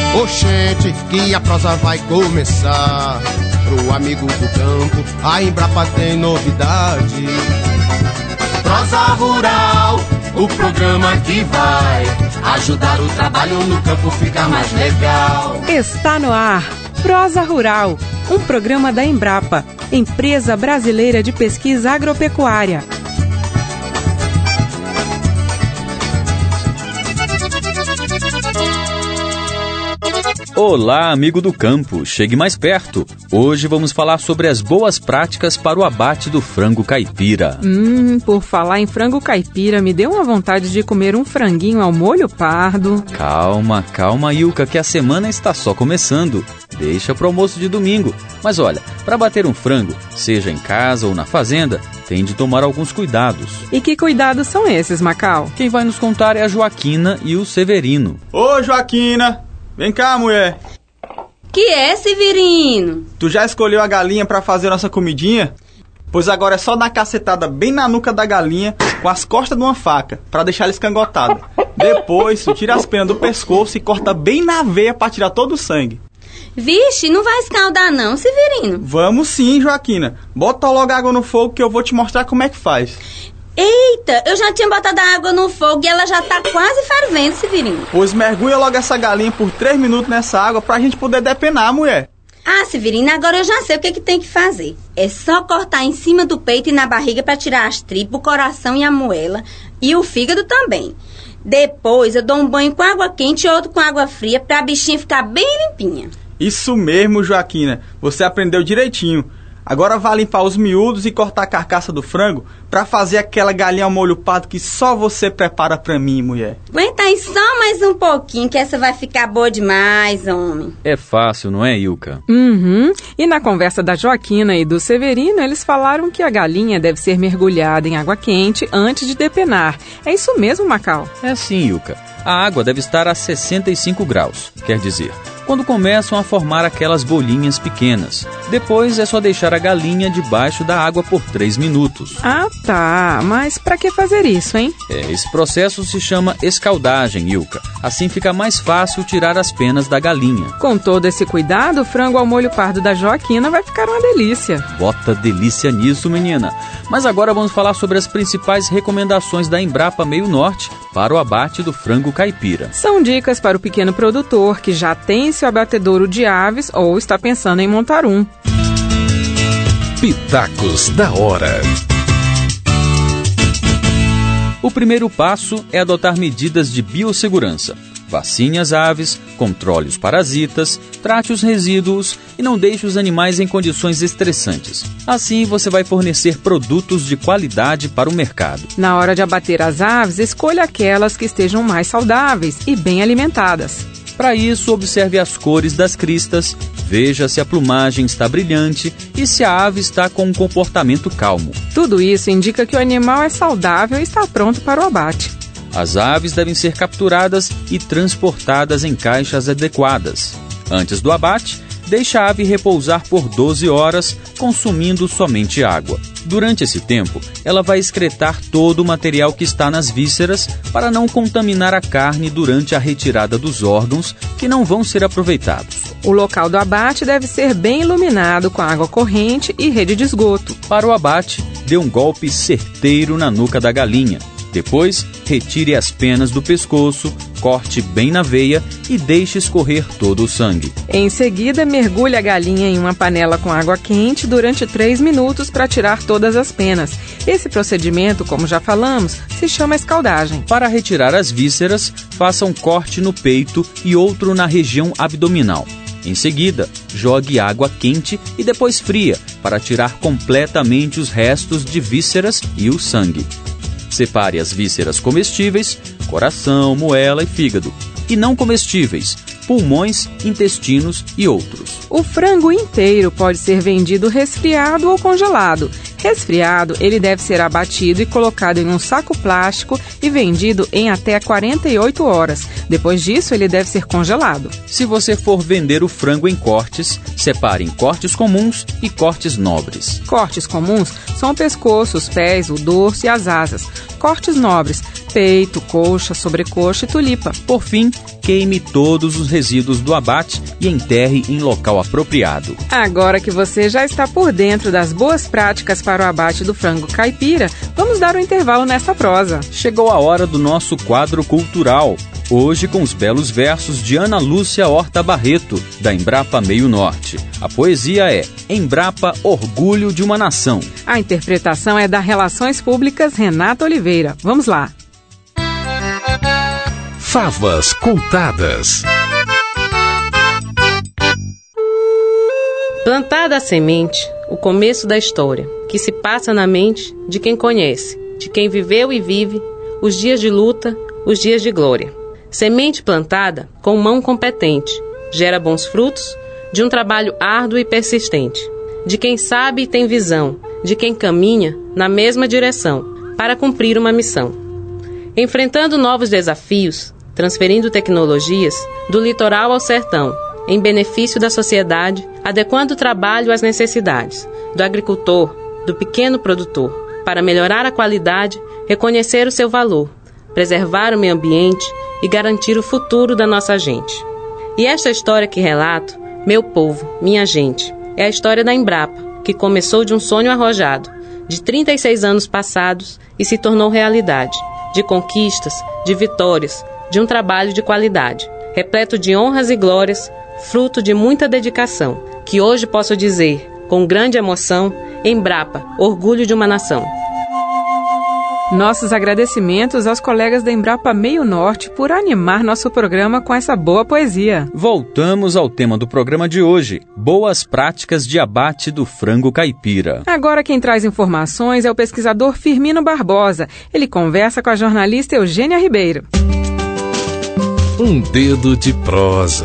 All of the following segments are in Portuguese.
Oxente, que a prosa vai começar. Pro amigo do campo, a Embrapa tem novidade. Prosa Rural, o programa que vai ajudar o trabalho no campo ficar mais legal. Está no ar, Prosa Rural, um programa da Embrapa, Empresa Brasileira de Pesquisa Agropecuária. Olá, amigo do campo, chegue mais perto. Hoje vamos falar sobre as boas práticas para o abate do frango caipira. Por falar em frango caipira, me deu uma vontade de comer um franguinho ao molho pardo. Calma, Ilka, que a semana está só começando. Deixa pro almoço de domingo. Mas olha, para bater um frango, seja em casa ou na fazenda, tem de tomar alguns cuidados. E que cuidados são esses, Macau? Quem vai nos contar é a Joaquina e o Severino. Ô, Joaquina! Vem cá, mulher. Que é, Severino? Tu já escolheu a galinha pra fazer nossa comidinha? Pois agora é só dar cacetada bem na nuca da galinha com as costas de uma faca, pra deixar ela escangotada. Depois, tu tira as penas do pescoço e corta bem na veia pra tirar todo o sangue. Vixe, não vai escaldar não, Severino. Vamos sim, Joaquina. Bota logo água no fogo que eu vou te mostrar como é que faz. Eita, eu já tinha botado a água no fogo e ela já tá quase fervendo, Severino. Pois mergulha logo essa galinha por 3 minutos nessa água pra gente poder depenar, mulher. Ah, Severino, agora eu já sei o que tem que fazer. É só cortar em cima do peito e na barriga pra tirar as tripas, o coração e a moela. E o fígado também. Depois eu dou um banho com água quente e outro com água fria pra bichinha ficar bem limpinha. Isso mesmo, Joaquina. Você aprendeu direitinho. Agora vai limpar os miúdos e cortar a carcaça do frango pra fazer aquela galinha ao molho pardo que só você prepara pra mim, mulher. Aguenta aí só mais um pouquinho que essa vai ficar boa demais, homem. É fácil, não é, Ilka? E na conversa da Joaquina e do Severino, eles falaram que a galinha deve ser mergulhada em água quente antes de depenar. É isso mesmo, Macau? É sim, Ilka. A água deve estar a 65 graus, quer dizer, quando começam a formar aquelas bolinhas pequenas. Depois é só deixar a galinha debaixo da água por 3 minutos. Ah, tá. Mas pra que fazer isso, hein? Esse processo se chama escaldagem, Ilka. Assim fica mais fácil tirar as penas da galinha. Com todo esse cuidado, o frango ao molho pardo da Joaquina vai ficar uma delícia. Bota delícia nisso, menina. Mas agora vamos falar sobre as principais recomendações da Embrapa Meio Norte para o abate do frango caipira. São dicas para o pequeno produtor que já tem seu abatedouro de aves ou está pensando em montar um. Pitacos da hora. O primeiro passo é adotar medidas de biossegurança. Vacine as aves, controle os parasitas, trate os resíduos e não deixe os animais em condições estressantes. Assim, você vai fornecer produtos de qualidade para o mercado. Na hora de abater as aves, escolha aquelas que estejam mais saudáveis e bem alimentadas. Para isso, observe as cores das cristas, veja se a plumagem está brilhante e se a ave está com um comportamento calmo. Tudo isso indica que o animal é saudável e está pronto para o abate. As aves devem ser capturadas e transportadas em caixas adequadas. Antes do abate, deixe a ave repousar por 12 horas, consumindo somente água. Durante esse tempo, ela vai excretar todo o material que está nas vísceras para não contaminar a carne durante a retirada dos órgãos, que não vão ser aproveitados. O local do abate deve ser bem iluminado com água corrente e rede de esgoto. Para o abate, dê um golpe certeiro na nuca da galinha. Depois, retire as penas do pescoço, corte bem na veia e deixe escorrer todo o sangue. Em seguida, mergulhe a galinha em uma panela com água quente durante 3 minutos para tirar todas as penas. Esse procedimento, como já falamos, se chama escaldagem. Para retirar as vísceras, faça um corte no peito e outro na região abdominal. Em seguida, jogue água quente e depois fria para tirar completamente os restos de vísceras e o sangue. Separe as vísceras comestíveis, coração, moela e fígado, e não comestíveis, pulmões, intestinos e outros. O frango inteiro pode ser vendido resfriado ou congelado. Resfriado, ele deve ser abatido e colocado em um saco plástico e vendido em até 48 horas. Depois disso, ele deve ser congelado. Se você for vender o frango em cortes, separe em cortes comuns e cortes nobres. Cortes comuns são o pescoço, os pés, o dorso e as asas. Cortes nobres, peito, coxa, sobrecoxa e tulipa. Por fim, queime todos os resíduos do abate e enterre em local apropriado. Agora que você já está por dentro das boas práticas para o abate do frango caipira, vamos dar um intervalo nessa prosa. Chegou a hora do nosso quadro cultural. Hoje com os belos versos de Ana Lúcia Horta Barreto, da Embrapa Meio Norte. A poesia é Embrapa, Orgulho de uma Nação. A interpretação é da Relações Públicas Renata Oliveira. Vamos lá. Favas contadas. Plantada a semente, o começo da história, que se passa na mente de quem conhece, de quem viveu e vive, os dias de luta, os dias de glória. Semente plantada com mão competente, gera bons frutos de um trabalho árduo e persistente, de quem sabe e tem visão, de quem caminha na mesma direção para cumprir uma missão. Enfrentando novos desafios, transferindo tecnologias do litoral ao sertão, em benefício da sociedade, adequando o trabalho às necessidades do agricultor, do pequeno produtor, para melhorar a qualidade, reconhecer o seu valor, preservar o meio ambiente e garantir o futuro da nossa gente. E esta história que relato, meu povo, minha gente, é a história da Embrapa, que começou de um sonho arrojado, de 36 anos passados e se tornou realidade, de conquistas, de vitórias, de um trabalho de qualidade, repleto de honras e glórias, fruto de muita dedicação, que hoje posso dizer, com grande emoção, Embrapa, orgulho de uma nação. Nossos agradecimentos aos colegas da Embrapa Meio Norte por animar nosso programa com essa boa poesia. Voltamos ao tema do programa de hoje, boas práticas de abate do frango caipira. Agora quem traz informações é o pesquisador Firmino Barbosa. Ele conversa com a jornalista Eugênia Ribeiro. Um dedo de prosa.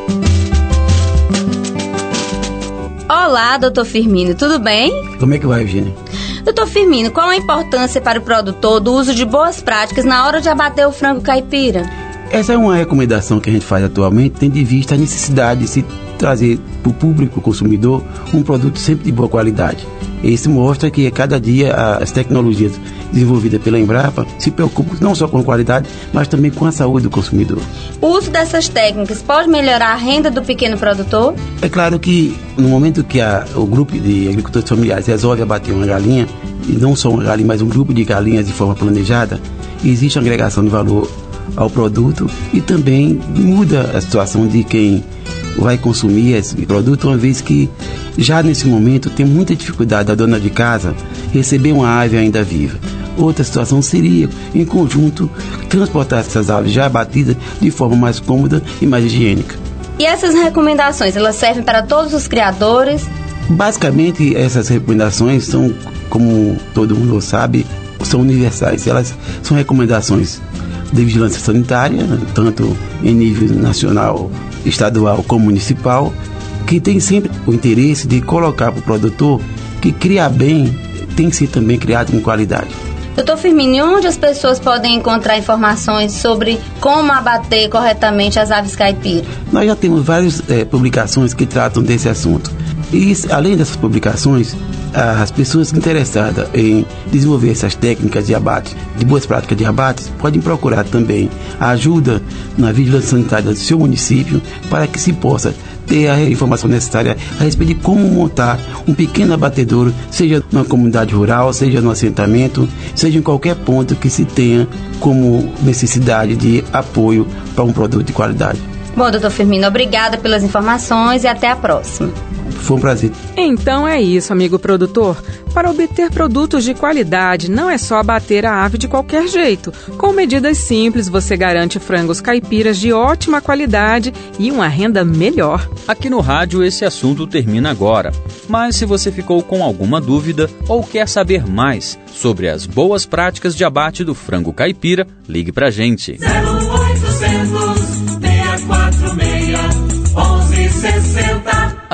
Olá, doutor Firmino, tudo bem? Como é que vai, Eugênia? Doutor Firmino, qual a importância para o produtor do uso de boas práticas na hora de abater o frango caipira? Essa é uma recomendação que a gente faz atualmente, tendo em vista a necessidade de se trazer para o público consumidor um produto sempre de boa qualidade. Isso mostra que a cada dia as tecnologias desenvolvidas pela Embrapa se preocupam não só com a qualidade, mas também com a saúde do consumidor. O uso dessas técnicas pode melhorar a renda do pequeno produtor? É claro que no momento que o grupo de agricultores familiares resolve abater uma galinha, e não só uma galinha, mas um grupo de galinhas de forma planejada, existe uma agregação de valor ao produto e também muda a situação de quem vai consumir esse produto, uma vez que já nesse momento tem muita dificuldade da dona de casa receber uma ave ainda viva. Outra situação seria, em conjunto, transportar essas aves já abatidas de forma mais cômoda e mais higiênica. E essas recomendações, elas servem para todos os criadores? Basicamente, essas recomendações são, como todo mundo sabe, são universais. Elas são recomendações de vigilância sanitária, tanto em nível nacional, estadual como municipal, que tem sempre o interesse de colocar para o produtor que criar bem tem que ser também criado com qualidade. Doutor Firmino, onde as pessoas podem encontrar informações sobre como abater corretamente as aves caipira? Nós já temos várias publicações que tratam desse assunto. E, além dessas publicações, as pessoas interessadas em desenvolver essas técnicas de abate, de boas práticas de abate, podem procurar também a ajuda na vigilância sanitária do seu município para que se possa ter a informação necessária a respeito de como montar um pequeno abatedouro, seja numa comunidade rural, seja no assentamento, seja em qualquer ponto que se tenha como necessidade de apoio para um produto de qualidade. Bom, doutor Firmino, obrigada pelas informações e até a próxima. Foi um prazer. Então é isso, amigo produtor. Para obter produtos de qualidade, não é só abater a ave de qualquer jeito. Com medidas simples, você garante frangos caipiras de ótima qualidade e uma renda melhor. Aqui no rádio esse assunto termina agora. Mas se você ficou com alguma dúvida ou quer saber mais sobre as boas práticas de abate do frango caipira, ligue pra gente. 0800 646 1160.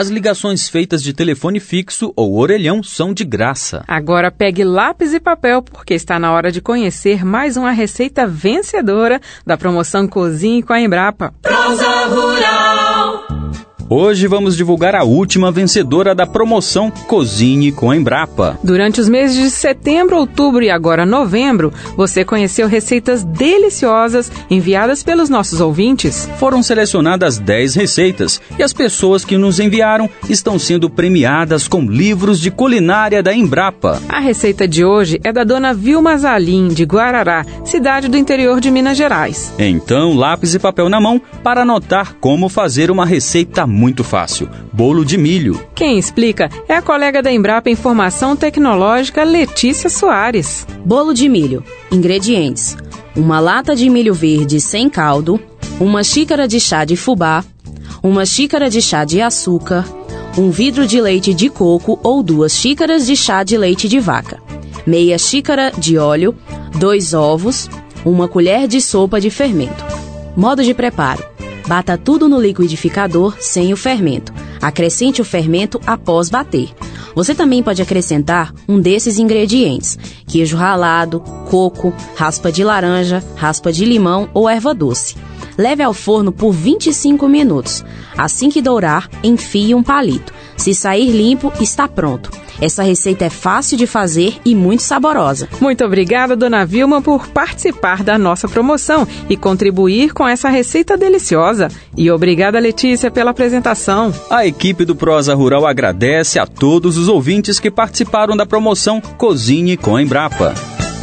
as ligações feitas de telefone fixo ou orelhão são de graça. Agora pegue lápis e papel, porque está na hora de conhecer mais uma receita vencedora da promoção Cozinhe com a Embrapa. Prosa Rural. Hoje vamos divulgar a última vencedora da promoção Cozinhe com a Embrapa. Durante os meses de setembro, outubro e agora novembro, você conheceu receitas deliciosas enviadas pelos nossos ouvintes. Foram selecionadas 10 receitas e as pessoas que nos enviaram estão sendo premiadas com livros de culinária da Embrapa. A receita de hoje é da dona Vilma Zalim, de Guarará, cidade do interior de Minas Gerais. Então, lápis e papel na mão para anotar como fazer uma receita muito fácil: bolo de milho. Quem explica é a colega da Embrapa Informação Tecnológica, Letícia Soares. Bolo de milho. Ingredientes: uma lata de milho verde sem caldo, uma xícara de chá de fubá, uma xícara de chá de açúcar, um vidro de leite de coco ou 2 xícaras de chá de leite de vaca, meia xícara de óleo, 2 ovos, uma colher de sopa de fermento. Modo de preparo: bata tudo no liquidificador sem o fermento. Acrescente o fermento após bater. Você também pode acrescentar um desses ingredientes: queijo ralado, coco, raspa de laranja, raspa de limão ou erva doce. Leve ao forno por 25 minutos. Assim que dourar, enfie um palito. Se sair limpo, está pronto. Essa receita é fácil de fazer e muito saborosa. Muito obrigada, dona Vilma, por participar da nossa promoção e contribuir com essa receita deliciosa. E obrigada, Letícia, pela apresentação. A equipe do Prosa Rural agradece a todos os ouvintes que participaram da promoção Cozinhe com a Embrapa.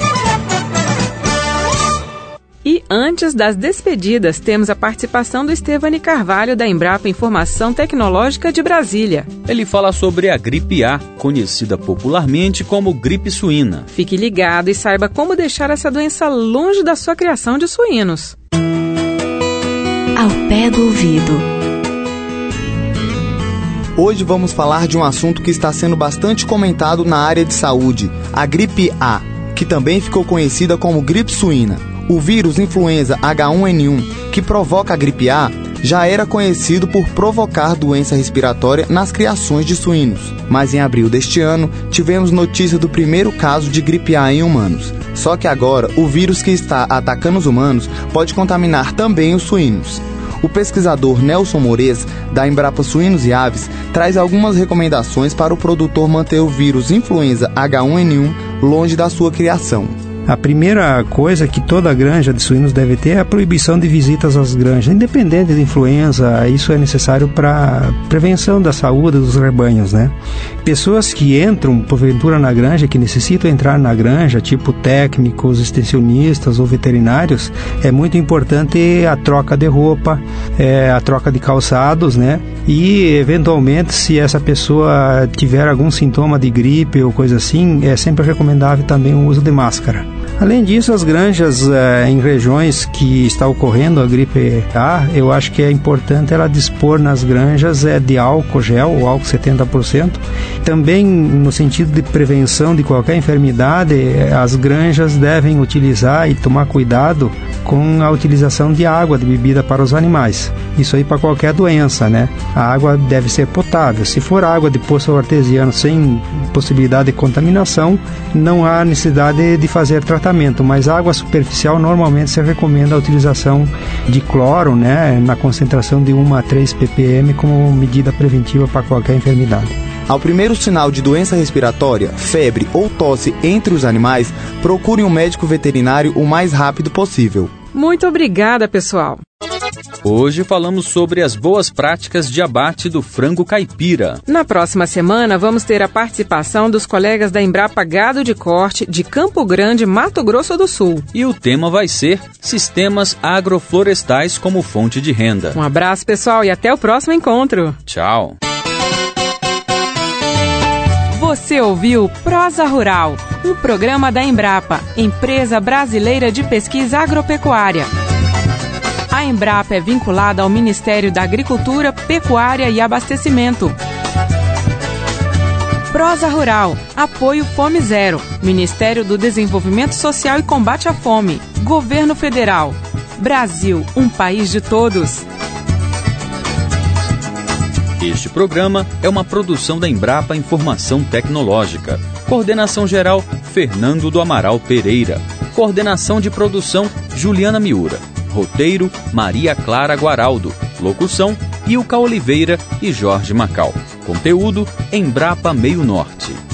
E antes das despedidas, temos a participação do Estevani Carvalho, da Embrapa Informação Tecnológica de Brasília. Ele fala sobre a gripe A, conhecida popularmente como gripe suína. Fique ligado e saiba como deixar essa doença longe da sua criação de suínos. Ao pé do ouvido. Hoje vamos falar de um assunto que está sendo bastante comentado na área de saúde, a gripe A, que também ficou conhecida como gripe suína. O vírus influenza H1N1, que provoca a gripe A, já era conhecido por provocar doença respiratória nas criações de suínos. Mas em abril deste ano, tivemos notícia do primeiro caso de gripe A em humanos. Só que agora, o vírus que está atacando os humanos pode contaminar também os suínos. O pesquisador Nelson Moraes, da Embrapa Suínos e Aves, traz algumas recomendações para o produtor manter o vírus influenza H1N1 longe da sua criação. A primeira coisa que toda granja de suínos deve ter é a proibição de visitas às granjas. Independente de influenza, isso é necessário para prevenção da saúde dos rebanhos, né? Pessoas que entram, porventura, na granja, que necessitam entrar na granja, tipo técnicos, extensionistas ou veterinários, é muito importante a troca de roupa, a troca de calçados, né? E, eventualmente, se essa pessoa tiver algum sintoma de gripe ou coisa assim, é sempre recomendável também o uso de máscara. Além disso, as granjas em regiões que está ocorrendo a gripe A, eu acho que é importante ela dispor nas granjas de álcool gel, ou álcool 70%. Também, no sentido de prevenção de qualquer enfermidade, as granjas devem utilizar e tomar cuidado com a utilização de água de bebida para os animais. Isso aí para qualquer doença, né? A água deve ser potável. Se for água de poço artesiano sem possibilidade de contaminação, não há necessidade de fazer tratamento, mas água superficial normalmente se recomenda a utilização de cloro, né, na concentração de 1 a 3 ppm como medida preventiva para qualquer enfermidade. Ao primeiro sinal de doença respiratória, febre ou tosse entre os animais, procure um médico veterinário o mais rápido possível. Muito obrigada, pessoal! Hoje falamos sobre as boas práticas de abate do frango caipira. Na próxima semana, vamos ter a participação dos colegas da Embrapa Gado de Corte de Campo Grande, Mato Grosso do Sul. E o tema vai ser Sistemas Agroflorestais como Fonte de Renda. Um abraço, pessoal, e até o próximo encontro. Tchau! Você ouviu Prosa Rural, um programa da Embrapa, Empresa Brasileira de Pesquisa Agropecuária. A Embrapa é vinculada ao Ministério da Agricultura, Pecuária e Abastecimento. Prosa Rural, apoio Fome Zero, Ministério do Desenvolvimento Social e Combate à Fome, Governo Federal. Brasil, um país de todos. Este programa é uma produção da Embrapa Informação Tecnológica. Coordenação geral, Fernando do Amaral Pereira. Coordenação de produção, Juliana Miura. Roteiro, Maria Clara Guaraldo. Locução, Ilka Oliveira e Jorge Macau. Conteúdo, Embrapa Meio Norte.